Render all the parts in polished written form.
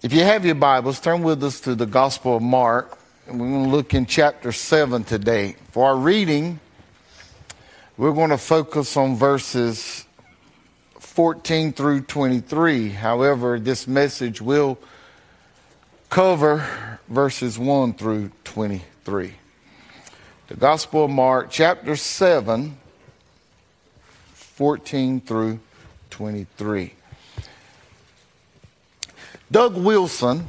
If you have your Bibles, turn with us to the Gospel of Mark. And we're going to look in chapter 7 today. For our reading, we're going to focus on verses 14 through 23. However, this message will cover verses 1 through 23. The Gospel of Mark, chapter 7, 14 through 23. Doug Wilson,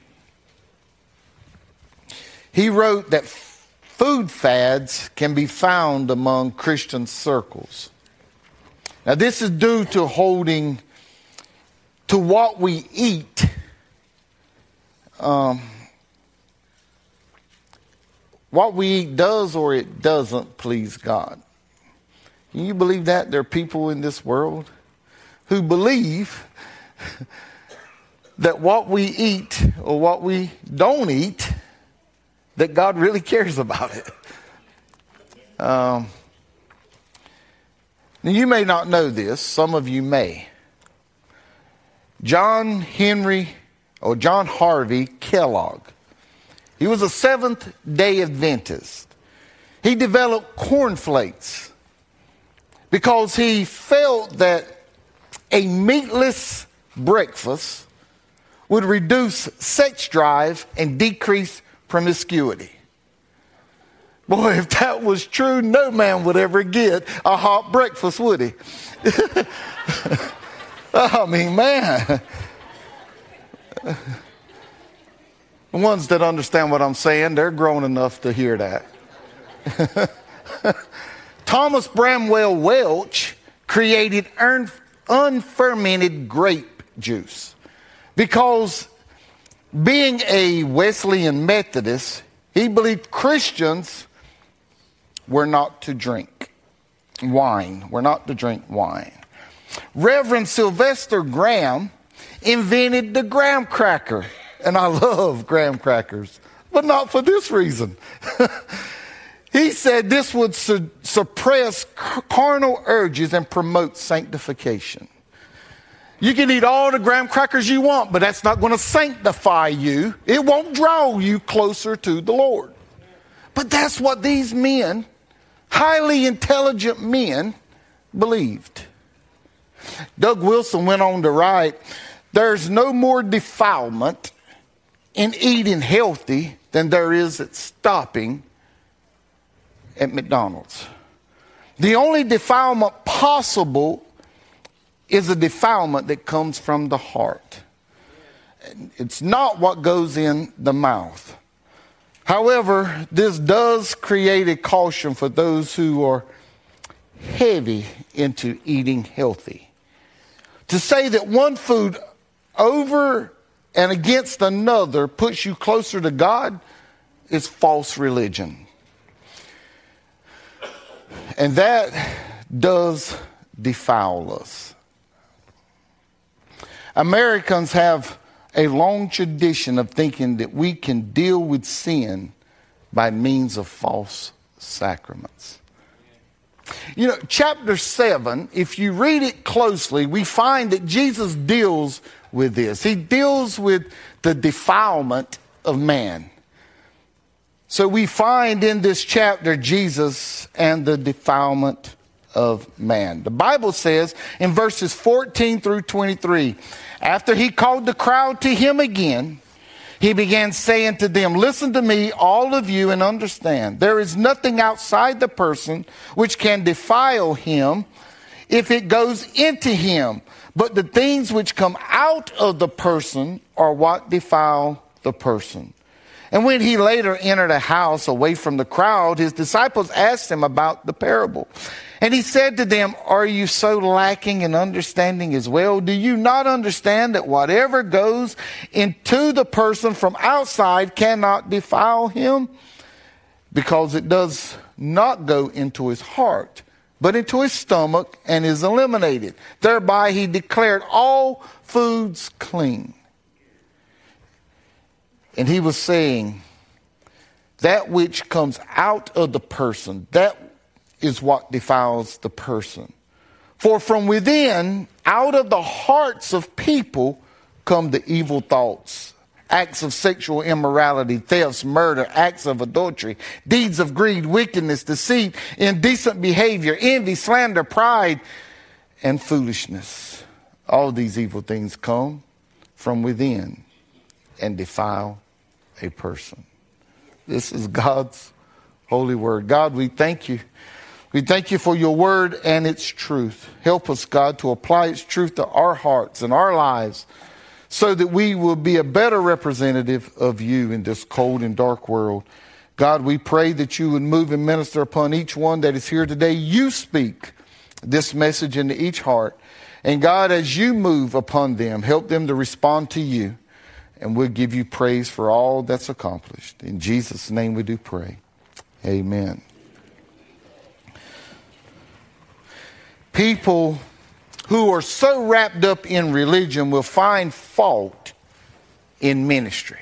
he wrote that food fads can be found among Christian circles. Now, this is due to holding to what we eat. What we eat does or it doesn't please God. Can you believe that? There are people in this world who believe that what we eat or what we don't eat, that God really cares about it. Now, you may not know this. Some of you may. John Harvey Kellogg. He was a Seventh-day Adventist. He developed cornflakes because he felt that a meatless breakfast would reduce sex drive and decrease promiscuity. Boy, if that was true, no man would ever get a hot breakfast, would he? I mean, man. The ones that understand what I'm saying, they're grown enough to hear that. Thomas Bramwell Welch created unfermented grape juice because, being a Wesleyan Methodist, he believed Christians were not to drink wine. Reverend Sylvester Graham invented the graham cracker. And I love graham crackers, but not for this reason. He said this would suppress carnal urges and promote sanctification. You can eat all the graham crackers you want, but that's not going to sanctify you. It won't draw you closer to the Lord. But that's what these men, highly intelligent men, believed. Doug Wilson went on to write, "There's no more defilement in eating healthy than there is at stopping at McDonald's. The only defilement possible is a defilement that comes from the heart. It's not what goes in the mouth. However, this does create a caution for those who are heavy into eating healthy. To say that one food over and against another puts you closer to God is false religion. And that does defile us. Americans have a long tradition of thinking that we can deal with sin by means of false sacraments. You know, chapter 7, if you read it closely, we find that Jesus deals with this. He deals with the defilement of man. So we find in this chapter Jesus and the defilement of man. The Bible says in verses 14 through 23, after he called the crowd to him again, he began saying to them, "Listen to me, all of you, and understand. There is nothing outside the person which can defile him if it goes into him. But the things which come out of the person are what defile the person." And when he later entered a house away from the crowd, his disciples asked him about the parable. And he said to them, "Are you so lacking in understanding as well? Do you not understand that whatever goes into the person from outside cannot defile him? Because it does not go into his heart, but into his stomach and is eliminated. Thereby he declared all foods clean." And he was saying, that which comes out of the person, that is what defiles the person. For from within, out of the hearts of people, come the evil thoughts, acts of sexual immorality, thefts, murder, acts of adultery, deeds of greed, wickedness, deceit, indecent behavior, envy, slander, pride, and foolishness. All these evil things come from within and defile a person. This is God's holy word. God, we thank you. We thank you for your word and its truth. Help us, God, to apply its truth to our hearts and our lives so that we will be a better representative of you in this cold and dark world. God, we pray that you would move and minister upon each one that is here today. You speak this message into each heart. And God, as you move upon them, help them to respond to you. And we'll give you praise for all that's accomplished. In Jesus' name we do pray. Amen. People who are so wrapped up in religion will find fault in ministry.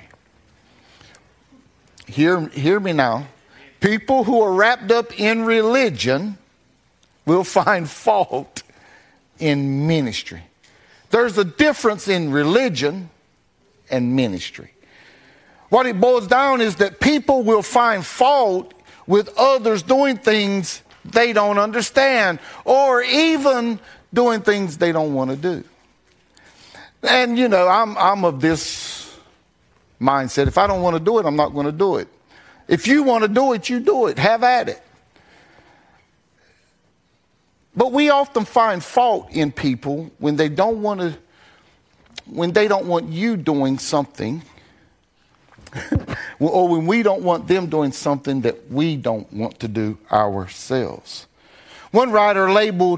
Hear me now. People who are wrapped up in religion will find fault in ministry. There's a difference in religion and ministry. What it boils down is that people will find fault with others doing things they don't understand, or even doing things they don't want to do. And you know, I'm of this mindset. If I don't want to do it, I'm not going to do it. If you want to do it, you do it. Have at it. But we often find fault in people when they don't want you doing something, or when we don't want them doing something that we don't want to do ourselves. One writer labeled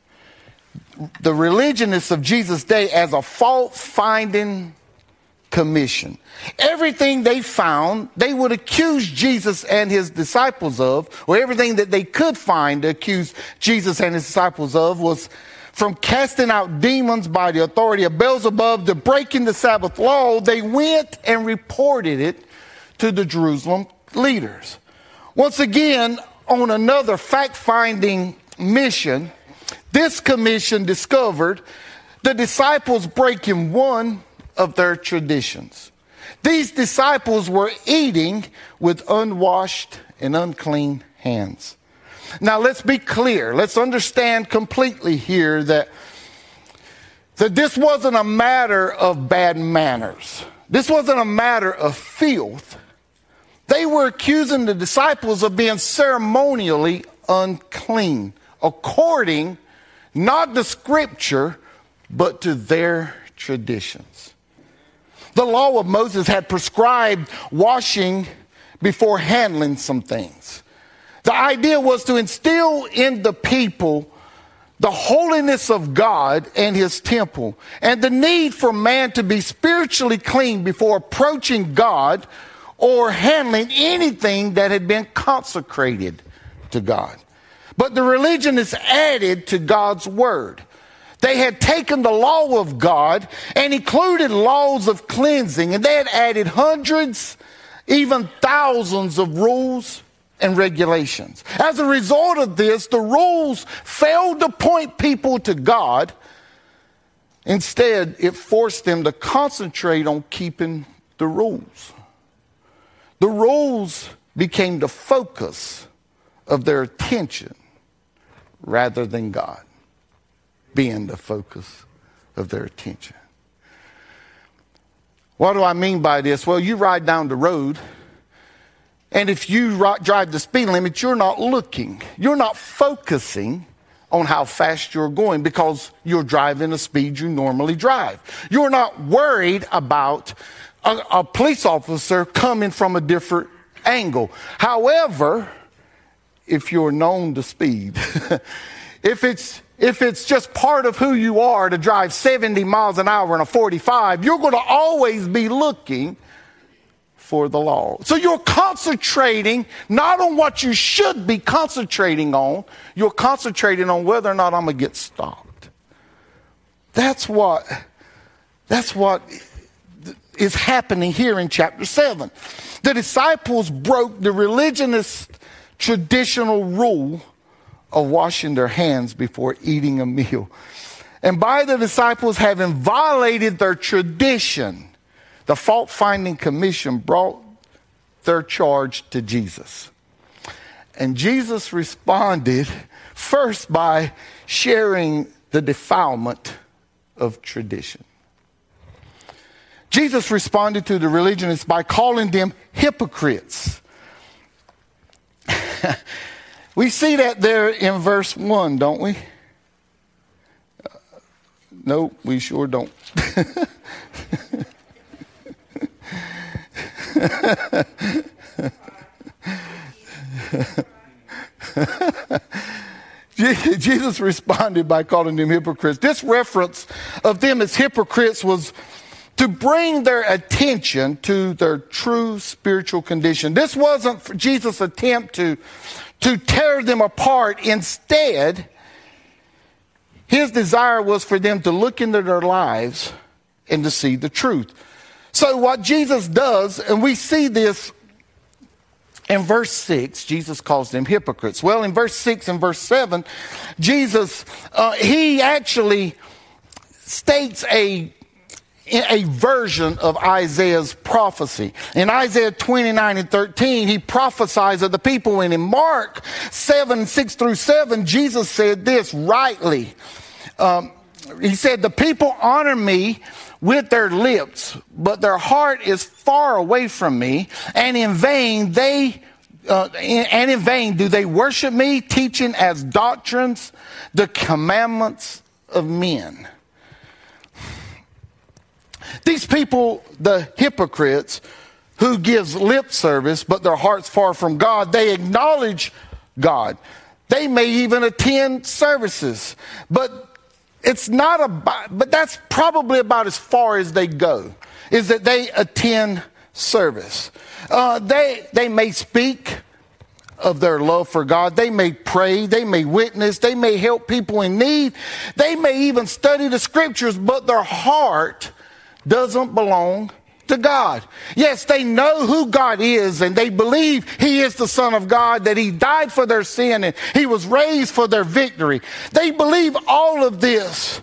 the religionists of Jesus' day as a fault-finding commission. Everything they found, they would accuse Jesus and his disciples of, or everything that they could find to accuse Jesus and his disciples of, was from casting out demons by the authority of Beelzebub to breaking the Sabbath law. They went and reported it to the Jerusalem leaders. Once again, on another fact-finding mission, this commission discovered the disciples breaking one of their traditions. These disciples were eating with unwashed and unclean hands. Now let's be clear. Let's understand completely here that this wasn't a matter of bad manners. This wasn't a matter of filth. They were accusing the disciples of being ceremonially unclean, according not to Scripture, but to their traditions. The law of Moses had prescribed washing before handling some things. The idea was to instill in the people the holiness of God and his temple, and the need for man to be spiritually clean before approaching God or handling anything that had been consecrated to God. But the religionists added to God's word. They had taken the law of God and included laws of cleansing, and they had added hundreds, even thousands of rules and regulations. As a result of this, the rules failed to point people to God. Instead, it forced them to concentrate on keeping the rules. The rules became the focus of their attention rather than God being the focus of their attention. What do I mean by this? Well, you ride down the road, and if you drive the speed limit, you're not looking. You're not focusing on how fast you're going because you're driving the speed you normally drive. You're not worried about a police officer coming from a different angle. However, if you're known to speed, if it's just part of who you are to drive 70 miles an hour in a 45, you're going to always be looking for the law. So you're concentrating not on what you should be concentrating on, you're concentrating on whether or not I'm going to get stopped. That's what is happening here in chapter 7. The disciples broke the religionist traditional rule of washing their hands before eating a meal. And by the disciples having violated their tradition, the fault-finding commission brought their charge to Jesus. And Jesus responded first by sharing the defilement of tradition. Jesus responded to the religionists by calling them hypocrites. We see that there in verse 1, don't we? No, we sure don't. Jesus responded by calling them hypocrites. This reference of them as hypocrites was to bring their attention to their true spiritual condition. This wasn't Jesus' attempt to tear them apart. Instead, his desire was for them to look into their lives and to see the truth. So what Jesus does, and we see this in verse 6, Jesus calls them hypocrites. Well, in verse 6 and verse 7, Jesus, he actually states a version of Isaiah's prophecy. In Isaiah 29 and 13, he prophesies of the people. And in Mark 7, 6 through 7, Jesus said this rightly. He said, the people honor me with their lips, but their heart is far away from me, and in vain do they worship me, teaching as doctrines the commandments of men. These people, the hypocrites, who gives lip service, but their heart's far from God, they acknowledge God. They may even attend services, but that's probably about as far as they go, is that they attend service. They may speak of their love for God. They may pray. They may witness. They may help people in need. They may even study the scriptures, but their heart doesn't belong to God. Yes, they know who God is, and they believe he is the Son of God, that he died for their sin and he was raised for their victory. They believe all of this.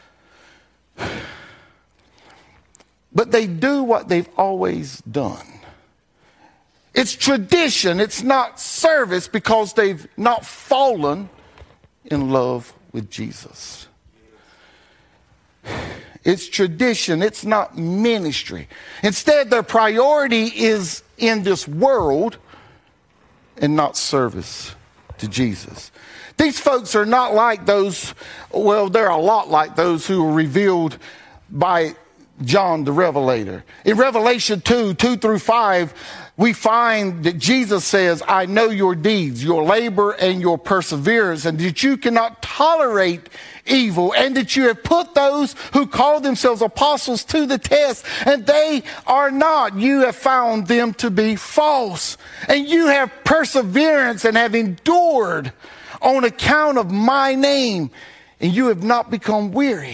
But they do what they've always done. It's tradition. It's not service, because they've not fallen in love with Jesus. It's tradition. It's not ministry. Instead, their priority is in this world and not service to Jesus. These folks are not like those, well, they're a lot like those who were revealed by John the Revelator. In Revelation 2 through 5, we find that Jesus says, I know your deeds, your labor and your perseverance, and that you cannot tolerate evil, and that you have put those who call themselves apostles to the test, and they are not. You have found them to be false. And you have perseverance and have endured on account of my name, and you have not become weary.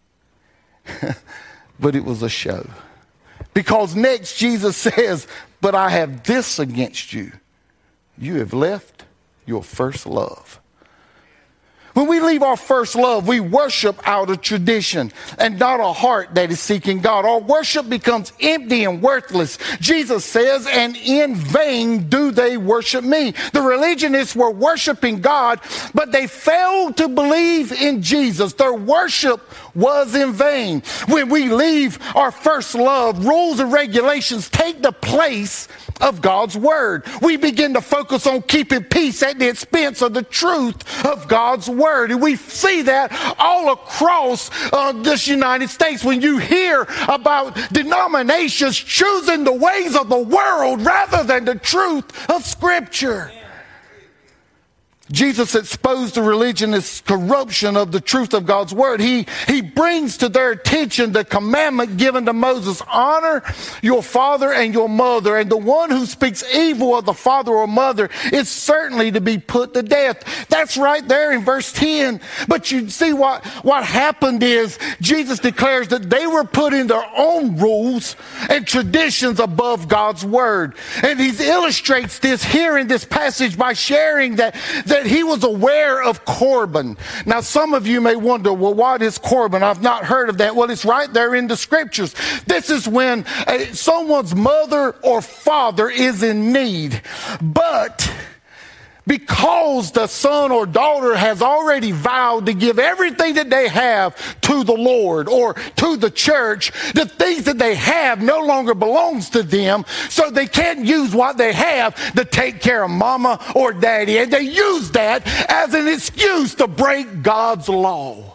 But it was a show. Because next Jesus says, but I have this against you. You have left your first love. When we leave our first love, we worship out of tradition and not a heart that is seeking God. Our worship becomes empty and worthless. Jesus says, and in vain do they worship me. The religionists were worshiping God, but they failed to believe in Jesus. Their worship was in vain. When we leave our first love, rules and regulations take the place of God's word. We begin to focus on keeping peace at the expense of the truth of God's word. And we see that all across this United States. When you hear about denominations choosing the ways of the world rather than the truth of Scripture. Jesus exposed the religionist corruption of the truth of God's word. He brings to their attention the commandment given to Moses: honor your father and your mother, and the one who speaks evil of the father or mother is certainly to be put to death. That's right there in verse 10. But you see what happened is Jesus declares that they were putting their own rules and traditions above God's word. And he illustrates this here in this passage by sharing that said he was aware of Corban. Now, some of you may wonder, well, what is Corban? I've not heard of that. Well, it's right there in the scriptures. This is when someone's mother or father is in need. But because the son or daughter has already vowed to give everything that they have to the Lord or to the church, the things that they have no longer belongs to them, so they can't use what they have to take care of mama or daddy. And they use that as an excuse to break God's law.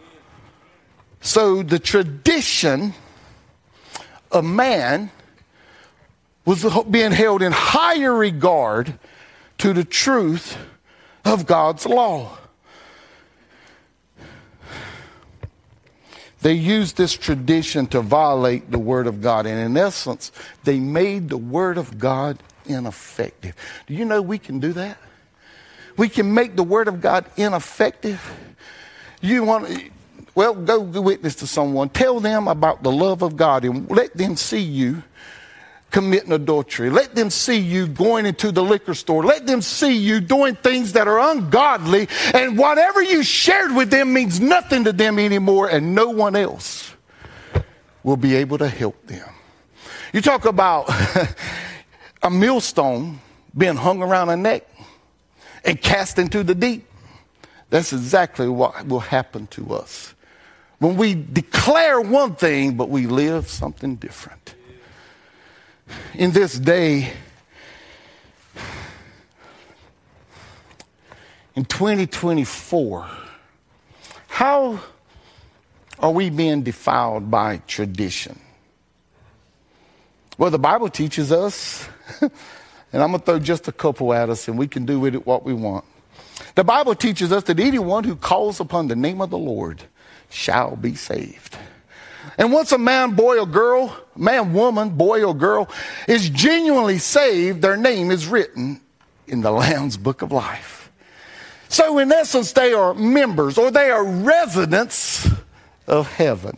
So the tradition of man was being held in higher regard to the truth of God's law. They used this tradition to violate the Word of God. And in essence, they made the Word of God ineffective. Do you know we can do that? We can make the Word of God ineffective. You want to, well, go witness to someone. Tell them about the love of God and let them see you committing adultery. Let them see you going into the liquor store. Let them see you doing things that are ungodly, and whatever you shared with them means nothing to them anymore, and no one else will be able to help them. You talk about a millstone being hung around a neck and cast into the deep. That's exactly what will happen to us when we declare one thing but we live something different. In this day, in 2024, how are we being defiled by tradition? Well, the Bible teaches us, and I'm going to throw just a couple at us and we can do with it what we want. The Bible teaches us that anyone who calls upon the name of the Lord shall be saved. And once a man, boy, or girl, man, woman, boy, or girl is genuinely saved, their name is written in the Lamb's Book of Life. So in essence, they are members or they are residents of heaven.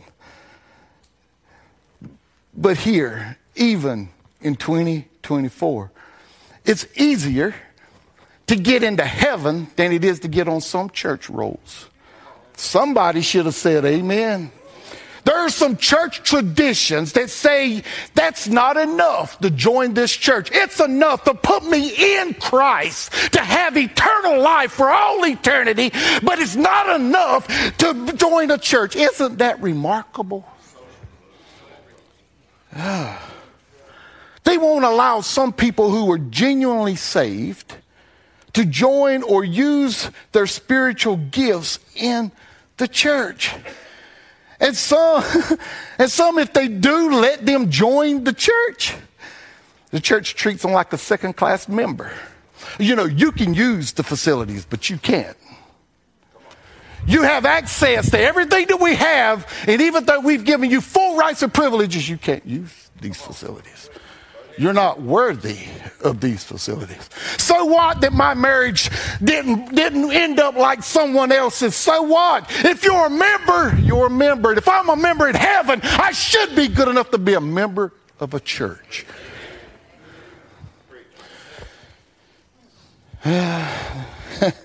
But here, even in 2024, it's easier to get into heaven than it is to get on some church rolls. Somebody should have said amen. There are some church traditions that say that's not enough to join this church. It's enough to put me in Christ, to have eternal life for all eternity, but it's not enough to join a church. Isn't that remarkable? They won't allow some people who are genuinely saved to join or use their spiritual gifts in the church. And some, if they do let them join the church treats them like a second-class member. You know, you can use the facilities, but you can't. You have access to everything that we have, and even though we've given you full rights and privileges, you can't use these facilities. You're not worthy of these facilities. So what that my marriage didn't end up like someone else's? So what? If you're a member, you're a member. If I'm a member in heaven, I should be good enough to be a member of a church. But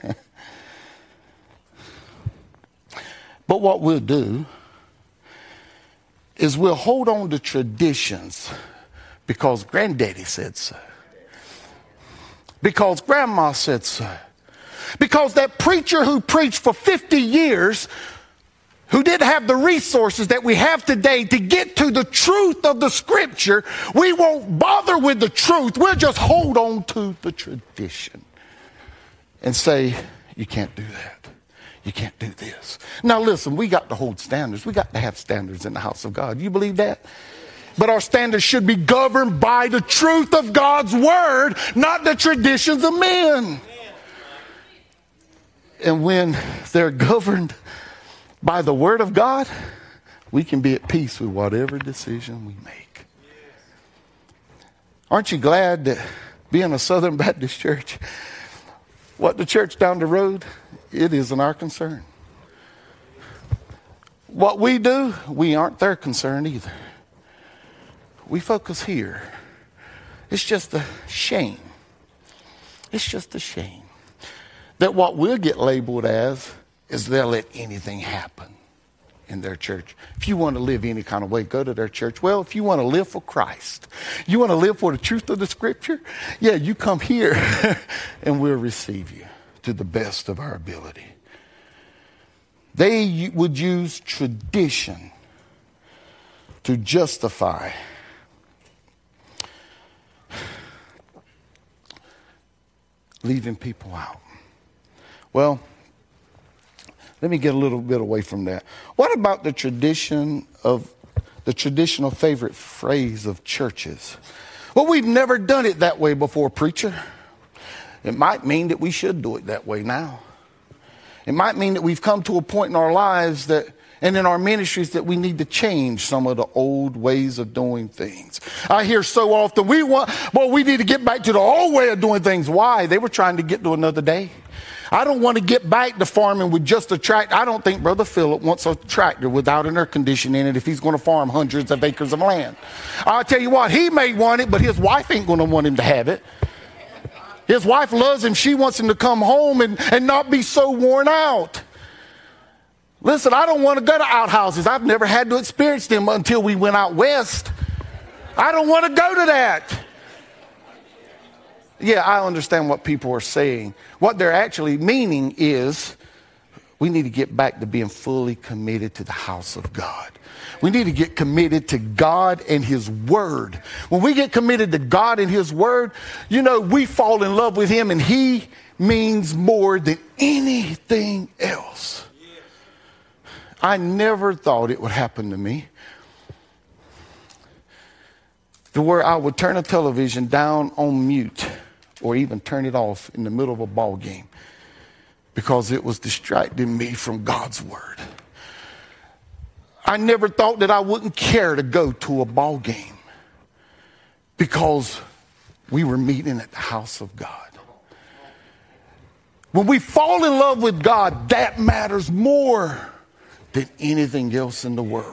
what we'll do is we'll hold on to traditions because granddaddy said so. Because grandma said so. Because that preacher who preached for 50 years, who didn't have the resources that we have today to get to the truth of the scripture, we won't bother with the truth. We'll just hold on to the tradition and say, you can't do that. You can't do this. Now listen, we got to hold standards. We got to have standards in the house of God. You believe that? But our standards should be governed by the truth of God's word, not the traditions of men. And when they're governed by the word of God, we can be at peace with whatever decision we make. Aren't you glad that being a Southern Baptist church, what the church down the road, it isn't our concern. What we do, we aren't their concern either. We focus here. It's just a shame. It's just a shame that what we'll get labeled as is they'll let anything happen in their church. If you want to live any kind of way, go to their church. Well, if you want to live for Christ, you want to live for the truth of the Scripture, yeah, you come here and we'll receive you to the best of our ability. They would use tradition to justify leaving people out. Well, let me get a little bit away from that. What about the traditional favorite phrase of churches? Well, we've never done it that way before, preacher. It might mean that we should do it that way now. It might mean that we've come to a point in our lives that, and in our ministries, that we need to change some of the old ways of doing things. I hear so often, we need to get back to the old way of doing things. Why? They were trying to get to another day. I don't want to get back to farming with just a tractor. I don't think Brother Philip wants a tractor without an air conditioner in it if he's going to farm hundreds of acres of land. I'll tell you what, he may want it, but his wife ain't going to want him to have it. His wife loves him. She wants him to come home and not be so worn out. Listen, I don't want to go to outhouses. I've never had to experience them until we went out west. I don't want to go to that. Yeah, I understand what people are saying. What they're actually meaning is we need to get back to being fully committed to the house of God. We need to get committed to God and His Word. When we get committed to God and His Word, you know, we fall in love with Him, and He means more than anything else. I never thought it would happen to me, to where I would turn a television down on mute or even turn it off in the middle of a ball game because it was distracting me from God's Word. I never thought that I wouldn't care to go to a ball game because we were meeting at the house of God. When we fall in love with God, that matters more than anything else in the world.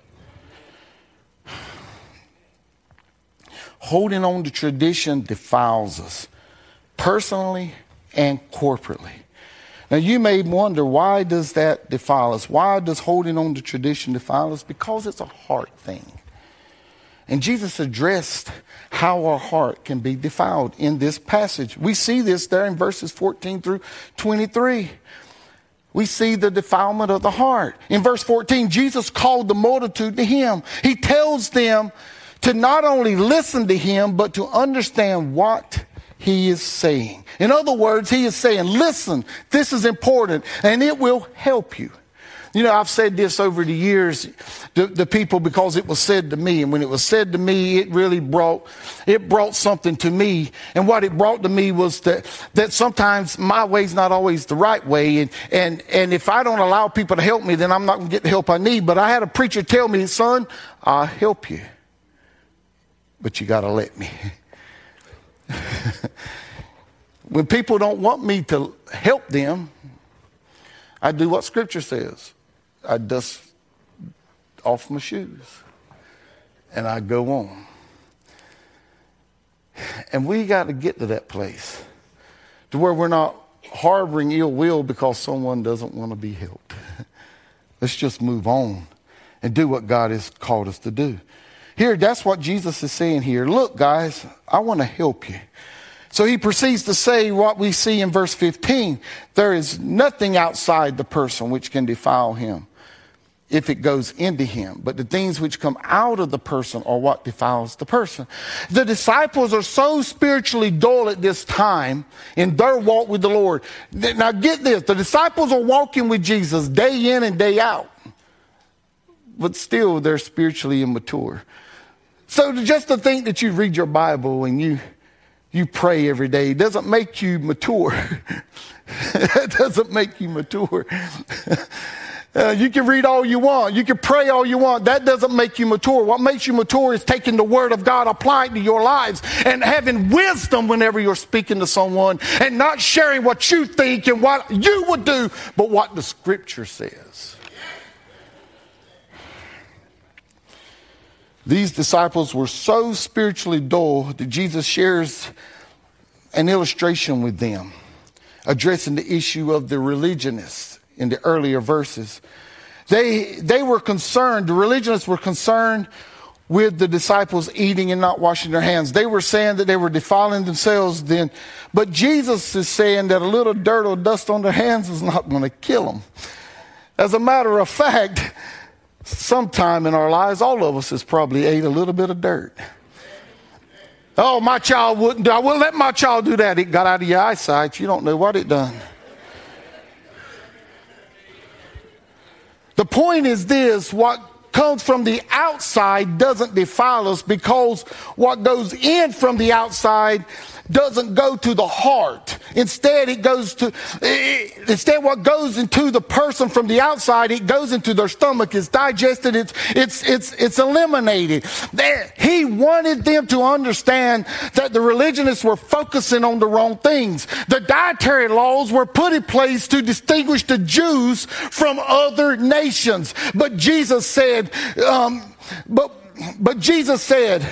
Holding on to tradition defiles us, personally and corporately. Now, you may wonder, why does that defile us? Why does holding on to tradition defile us? Because it's a heart thing. And Jesus addressed how our heart can be defiled in this passage. We see this there in verses 14 through 23. We see the defilement of the heart. In verse 14, Jesus called the multitude to Him. He tells them to not only listen to Him, but to understand what He is saying. In other words, He is saying, listen, this is important, and it will help you. You know, I've said this over the years to people because it was said to me. And when it was said to me, it really brought something to me. And what it brought to me was that sometimes my way's not always the right way. And if I don't allow people to help me, then I'm not going to get the help I need. But I had a preacher tell me, son, I'll help you, but you got to let me. When people don't want me to help them, I do what Scripture says. I dust off my shoes and I go on. And we got to get to that place to where we're not harboring ill will because someone doesn't want to be helped. Let's just move on and do what God has called us to do. Here, that's what Jesus is saying here. Look, guys, I want to help you. So He proceeds to say what we see in verse 15. There is nothing outside the person which can defile him if it goes into him. But the things which come out of the person are what defiles the person. The disciples are so spiritually dull at this time in their walk with the Lord. Now get this. The disciples are walking with Jesus day in and day out. But still they're spiritually immature. So just to think that you read your Bible and you pray every day doesn't make you mature. It doesn't make you mature. You can read all you want. You can pray all you want. That doesn't make you mature. What makes you mature is taking the Word of God, applying to your lives, and having wisdom whenever you're speaking to someone, and not sharing what you think and what you would do, but what the Scripture says. These disciples were so spiritually dull that Jesus shares an illustration with them. addressing the issue of the religionists in the earlier verses. They were concerned, the religionists were concerned with the disciples eating and not washing their hands. They were saying that they were defiling themselves then. But Jesus is saying that a little dirt or dust on their hands is not going to kill them. As a matter of fact, sometime in our lives, all of us has probably ate a little bit of dirt. Oh, my child wouldn't do. I wouldn't let my child do that. It got out of your eyesight. You don't know what it done. The point is this: what comes from the outside doesn't defile us, because what goes in from the outside doesn't go to the heart. Instead, what goes into the person from the outside, it goes into their stomach. It's digested. It's eliminated. He wanted them to understand that the religionists were focusing on the wrong things. The dietary laws were put in place to distinguish the Jews from other nations. But Jesus said, Jesus said,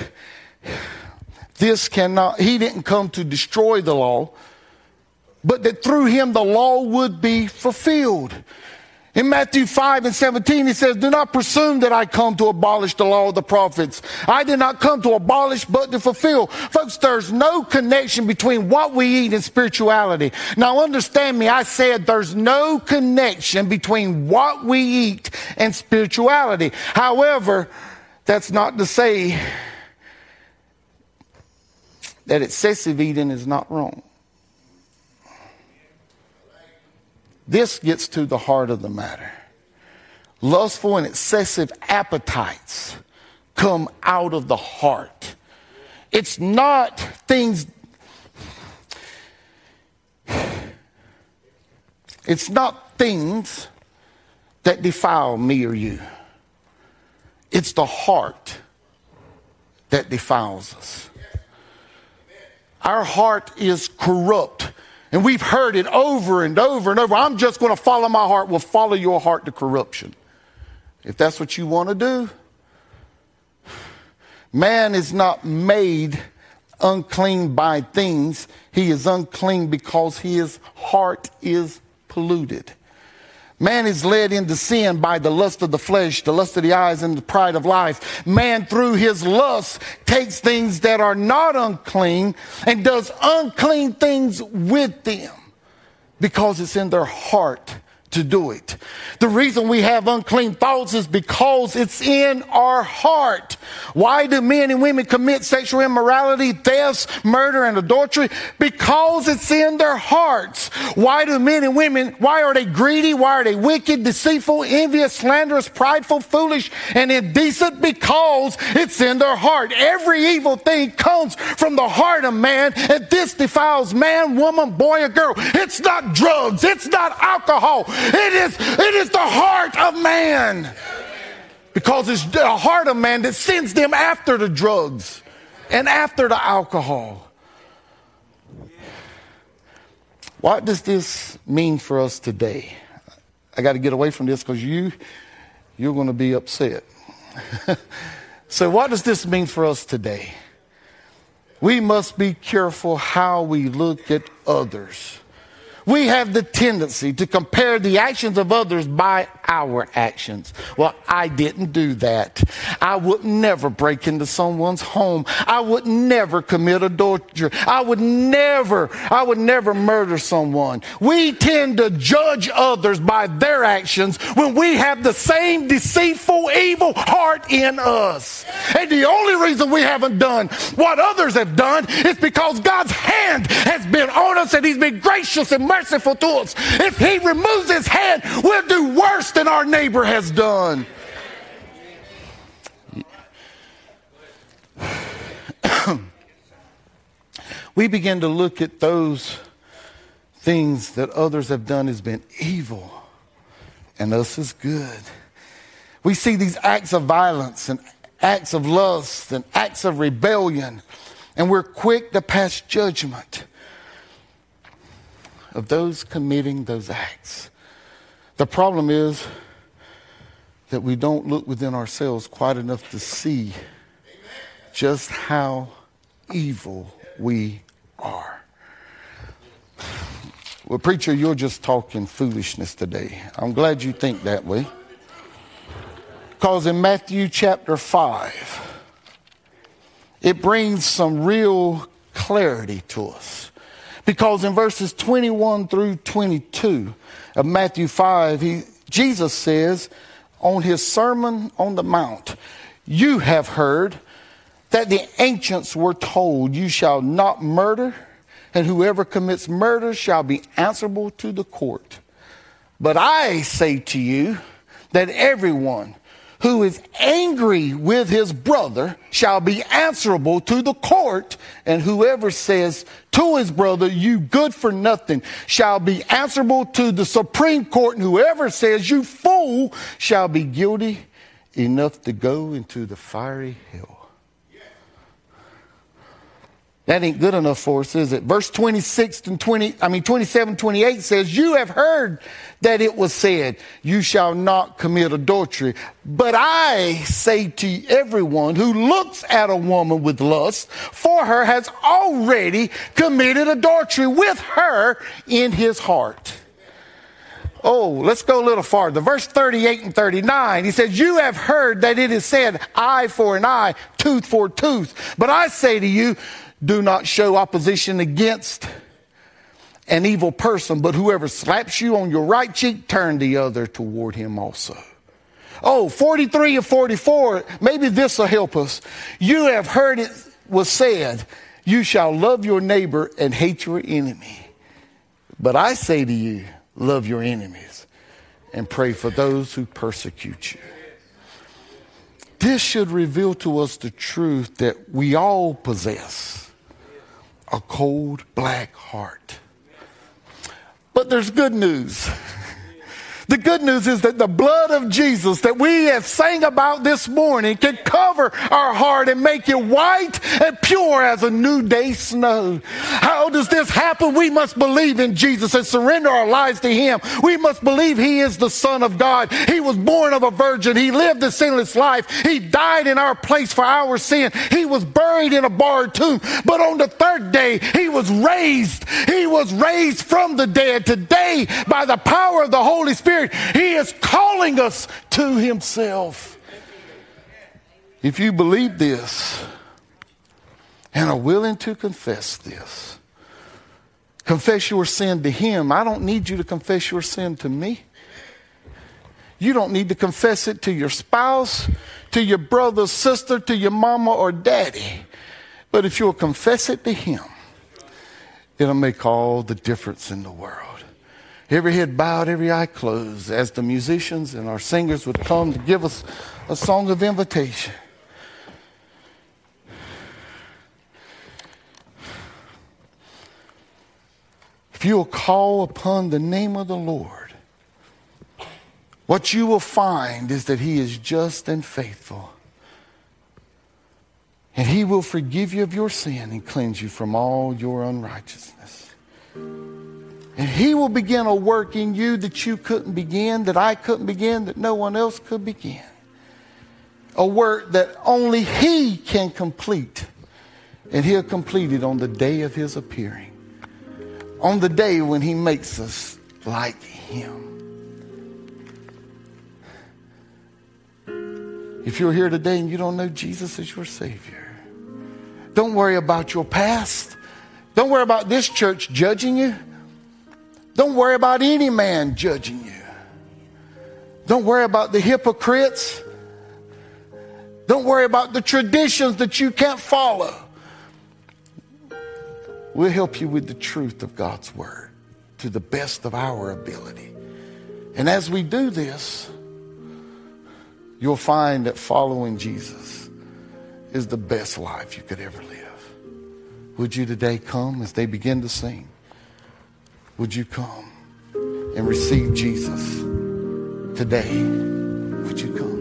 he didn't come to destroy the law, but that through him the law would be fulfilled. In Matthew 5:17, he says, do not presume that I come to abolish the law of the prophets. I did not come to abolish, but to fulfill. Folks, there's no connection between what we eat and spirituality. Now understand me, I said there's no connection between what we eat and spirituality. However, that's not to say that excessive eating is not wrong. This gets to the heart of the matter. Lustful and excessive appetites come out of the heart. It's not things that defile me or you. It's the heart that defiles us. Our heart is corrupt. And we've heard it over and over and over. I'm just going to follow my heart. Well, follow your heart to corruption. If that's what you want to do. Man is not made unclean by things. He is unclean because his heart is polluted. Man is led into sin by the lust of the flesh, the lust of the eyes, and the pride of life. Man, through his lust, takes things that are not unclean and does unclean things with them because it's in their heart to do it. The reason we have unclean thoughts is because it's in our heart. Why do men and women commit sexual immorality, thefts, murder, and adultery? Because it's in their hearts. Why do men and women, why are they greedy? Why are they wicked, deceitful, envious, slanderous, prideful, foolish, and indecent? Because it's in their heart. Every evil thing comes from the heart of man, and this defiles man, woman, boy, or girl. It's not drugs. It's not alcohol. It is the heart of man. Because it's the heart of man that sends them after the drugs and after the alcohol. What does this mean for us today? I got to get away from this because you're going to be upset. So what does this mean for us today? We must be careful how we look at others. We have the tendency to compare the actions of others by our actions. Well, I didn't do that. I would never break into someone's home. I would never commit adultery. I would never murder someone. We tend to judge others by their actions when we have the same deceitful, evil heart in us. And the only reason we haven't done what others have done is because God's hand has been on us and he's been gracious and merciful to us. If he removes his hand, we'll do worse than our neighbor has done. We begin to look at those things that others have done as been evil and us as good. We see these acts of violence and acts of lust and acts of rebellion, and we're quick to pass judgment of those committing those acts. The problem is that we don't look within ourselves quite enough to see just how evil we are. Well, preacher, you're just talking foolishness today. I'm glad you think that way. Because in Matthew chapter 5, it brings some real clarity to us. Because in verses 21 through 22 of Matthew 5, Jesus says on his Sermon on the Mount, "You have heard that the ancients were told, 'You shall not murder, and whoever commits murder shall be answerable to the court.' But I say to you that everyone who is angry with his brother shall be answerable to the court, and whoever says to his brother, 'You good for nothing,' shall be answerable to the Supreme Court, and whoever says, 'You fool,' shall be guilty enough to go into the fiery hell." That ain't good enough for us, is it? Verse 27, 28 says, "You have heard that it was said, 'You shall not commit adultery.' But I say to everyone who looks at a woman with lust for her has already committed adultery with her in his heart." Oh, let's go a little farther. Verse 38 and 39, he says, "You have heard that it is said, 'Eye for an eye, tooth for a tooth.' But I say to you, do not show opposition against an evil person, but whoever slaps you on your right cheek, turn the other toward him also." Oh, 43 and 44, maybe this will help us. "You have heard it was said, 'You shall love your neighbor and hate your enemy.' But I say to you, love your enemies and pray for those who persecute you." This should reveal to us the truth that we all possess a cold, black heart. But there's good news. The good news is that the blood of Jesus that we have sang about this morning can cover our heart and make it white and pure as a new day snow. How does this happen? We must believe in Jesus and surrender our lives to him. We must believe he is the Son of God. He was born of a virgin. He lived a sinless life. He died in our place for our sin. He was buried in a borrowed tomb. But on the third day, he was raised. He was raised from the dead. Today, by the power of the Holy Spirit, he is calling us to himself. If you believe this and are willing to confess this, confess your sin to him. I don't need you to confess your sin to me. You don't need to confess it to your spouse, to your brother, sister, to your mama or daddy. But if you'll confess it to him, it'll make all the difference in the world. Every head bowed, every eye closed, as the musicians and our singers would come to give us a song of invitation. If you'll call upon the name of the Lord, what you will find is that he is just and faithful. And he will forgive you of your sin and cleanse you from all your unrighteousness. And he will begin a work in you that you couldn't begin, that I couldn't begin, that no one else could begin. A work that only he can complete. And he'll complete it on the day of his appearing. On the day when he makes us like him. If you're here today and you don't know Jesus as your Savior, don't worry about your past. Don't worry about this church judging you. Don't worry about any man judging you. Don't worry about the hypocrites. Don't worry about the traditions that you can't follow. We'll help you with the truth of God's word to the best of our ability. And as we do this, you'll find that following Jesus is the best life you could ever live. Would you today come as they begin to sing? Would you come and receive Jesus today? Would you come?